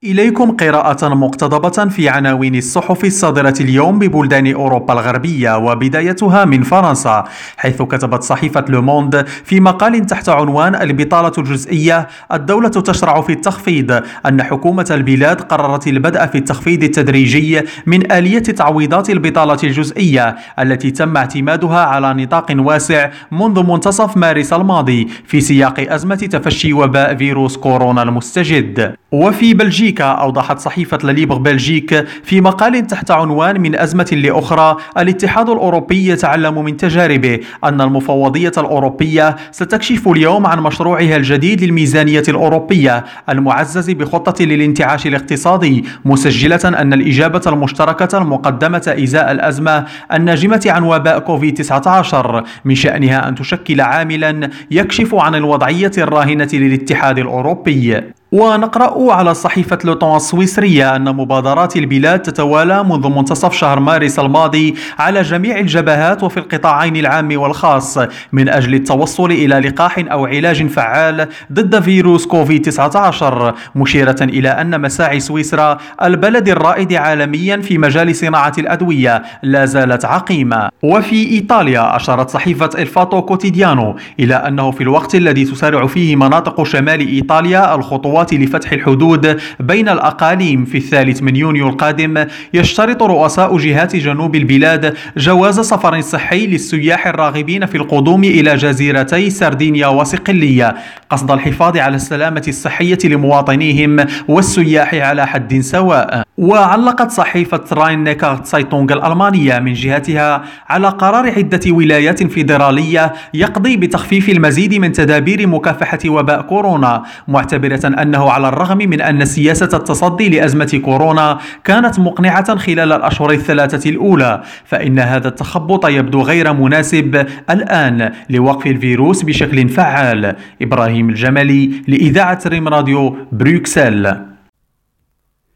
إليكم قراءة مقتضبة في عناوين الصحف الصادرة اليوم ببلدان أوروبا الغربية، وبدايتها من فرنسا، حيث كتبت صحيفة لوموند في مقال تحت عنوان البطالة الجزئية: الدولة تشرع في التخفيض، أن حكومة البلاد قررت البدء في التخفيض التدريجي من آلية تعويضات البطالة الجزئية التي تم اعتمادها على نطاق واسع منذ منتصف مارس الماضي في سياق أزمة تفشي وباء فيروس كورونا المستجد. وفي بلجيكا، أوضحت صحيفة لليبر بلجيك في مقال تحت عنوان من أزمة لأخرى: الاتحاد الأوروبي يتعلم من تجاربه أن المفوضية الأوروبية ستكشف اليوم عن مشروعها الجديد للميزانية الأوروبية المعزز بخطة للانتعاش الاقتصادي، مسجلة أن الإجابة المشتركة المقدمة إزاء الأزمة الناجمة عن وباء كوفيد-19 من شأنها أن تشكل عاملا يكشف عن الوضعية الراهنة للاتحاد الأوروبي. ونقرأ على صحيفة لوطون السويسرية أن مبادرات البلاد تتوالى منذ منتصف شهر مارس الماضي على جميع الجبهات وفي القطاعين العام والخاص من أجل التوصل إلى لقاح أو علاج فعال ضد فيروس كوفيد-19، مشيرة إلى أن مساعي سويسرا البلد الرائد عالميا في مجال صناعة الأدوية لا زالت عقيمة. وفي إيطاليا، أشارت صحيفة الفاتو كوتيديانو إلى أنه في الوقت الذي تسارع فيه مناطق شمال إيطاليا الخطوات لفتح الحدود بين الأقاليم في 3 من يونيو القادم، يشترط رؤساء جهات جنوب البلاد جواز سفر صحي للسياح الراغبين في القدوم إلى جزيرتي سردينيا وصقلية قصد الحفاظ على السلامة الصحية لمواطنيهم والسياح على حد سواء. وعلقت صحيفة راين نيكارت سايتونغ الألمانية من جهتها على قرار عدة ولايات فيدرالية يقضي بتخفيف المزيد من تدابير مكافحة وباء كورونا، معتبرة أنه على الرغم من أن سياسة التصدي لأزمة كورونا كانت مقنعة خلال الأشهر الثلاثة الأولى، فإن هذا التخبط يبدو غير مناسب الآن لوقف الفيروس بشكل فعال. إبراهيم الجملي، لإذاعة ريم راديو، بروكسل.